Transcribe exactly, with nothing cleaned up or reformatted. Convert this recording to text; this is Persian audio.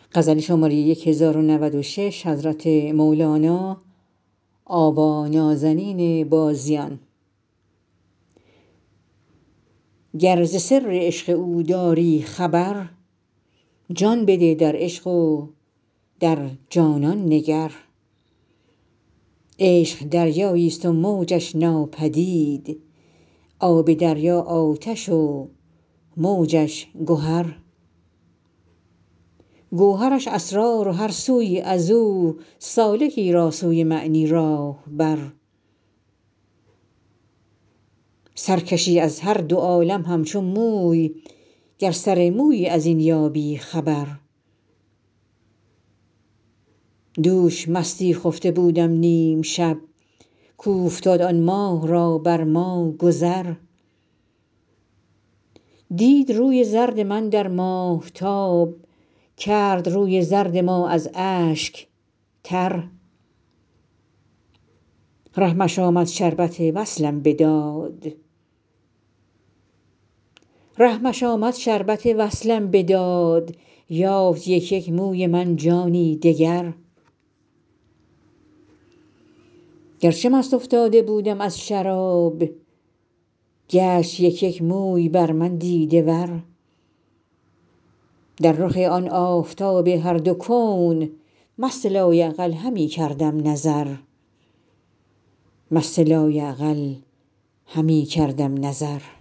گر ز سر عشق او داری خبر جان بده در عشق و در جانان نگر عشق دریاییست و موجش ناپدید آب دریا آتش و موجش گهر گوهرش اسرار و هر سویی از او سالکی را سوی معنی راهبر سرکشی از هر دو عالم همچو موی گر سر مویی از این یابی خبر دوش مستی خفته بودم نیم شب کاوفتاد آن ماه را بر ما گذر دید روی زرد من در ماهتاب کرد روی زرد ما از اشک تر رحمش آمد شربت وصلم بداد یافت یک یک موی من جانی دگر گرچه مست افتاده بودم از شراب گشت یک یک موی بر من دیده ور در رخ آن آفتاب هر دو کون مست لایعقل همی کردم نظر